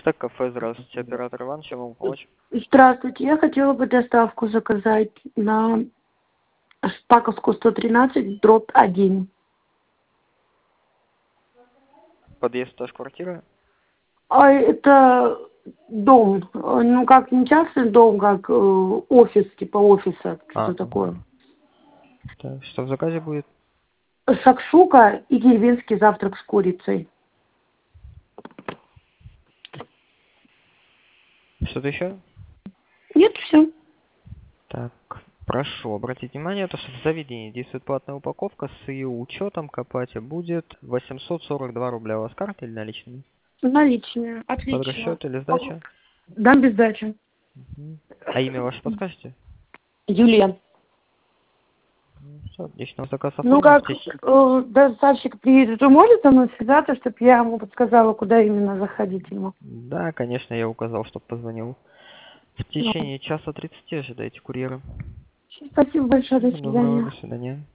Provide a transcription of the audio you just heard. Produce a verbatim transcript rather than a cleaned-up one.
Стек кафе, здравствуйте, оператор Иван, чем могу помочь? Здравствуйте, я хотела бы доставку заказать на Спаковскую сто тринадцать, дробь один. Подъезд тоже квартира? А это дом, ну как не частный дом, как э, офис, типа офиса, что-то А, такое. так, что в заказе будет? Шакшука и деревенский завтрак с курицей. Что-то еще? Нет, все. Так, прошу обратить внимание, то, что в заведении действует платная упаковка с ее учетом к оплате будет восемьсот сорок два рубля. У вас карта или наличными? Наличные, Под отлично. расчет или сдача? Дам без сдачи. Мгм. А имя ваше подскажете? Юлия. Все, отлично, заказ Ну оформлен. В как, теч- э, доставщик приедет, вы можете со мной связаться, чтобы я ему подсказала, куда именно заходить ему? Да, конечно, я указал, чтобы позвонил. В Ну, течение часа тридцати ожидайте курьера. спасибо большое, до Всего доброго, свидания. до свидания.